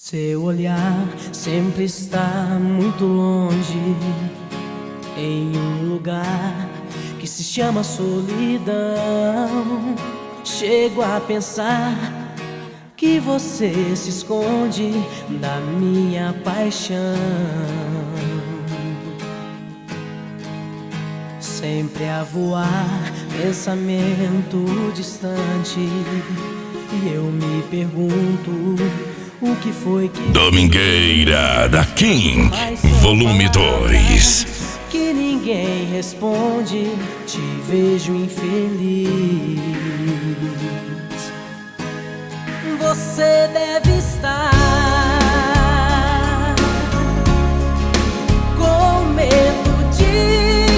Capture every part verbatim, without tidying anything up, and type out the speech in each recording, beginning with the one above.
Seu olhar sempre está muito longe, em um lugar que se chama solidão. Chego a pensar que você se esconde da minha paixão. Sempre a voar, pensamento distante, e eu me pergunto o que foi que Domingueira da King, volume dois. Que ninguém responde, te vejo infeliz. Você deve estar com medo de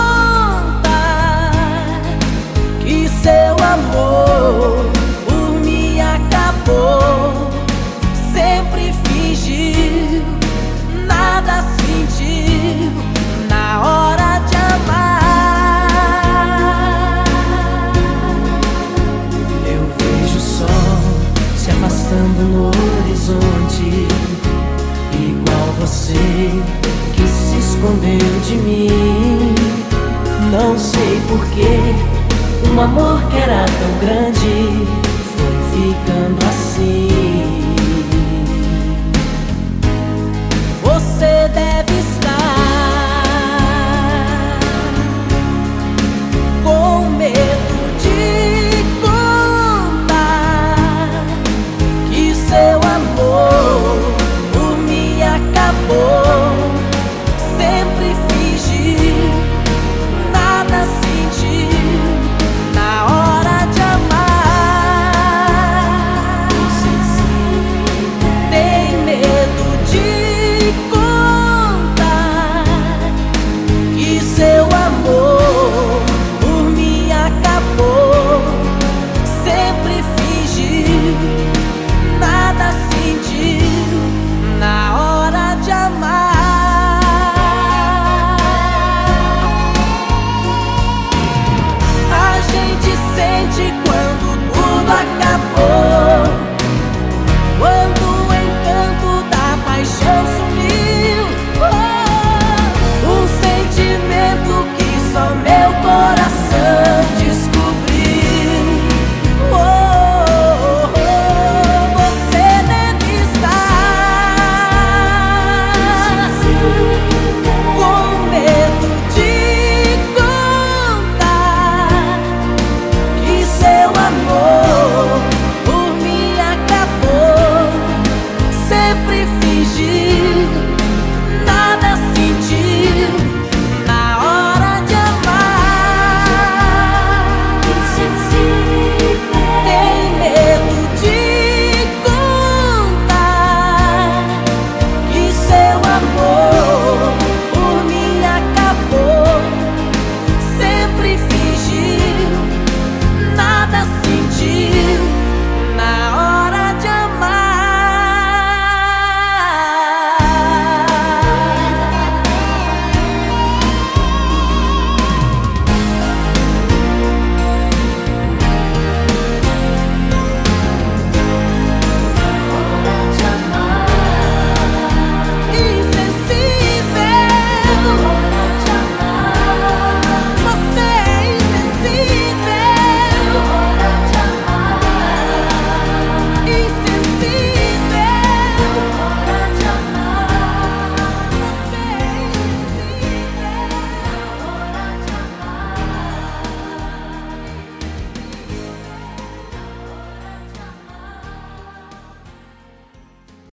contar que seu amor por mim acabou. Sempre fingiu, nada sentiu na hora de amar. Eu vejo o sol se afastando no horizonte, igual você que se escondeu de mim. Não sei porquê, um amor que era tão grande foi ficando assim. Você deve estar com medo de contar que seu amor por mim acabou. Sempre fingiu, nada sentiu na hora de amar. Tem medo de seu amor por mim acabou. Sempre fingiu, nada sentiu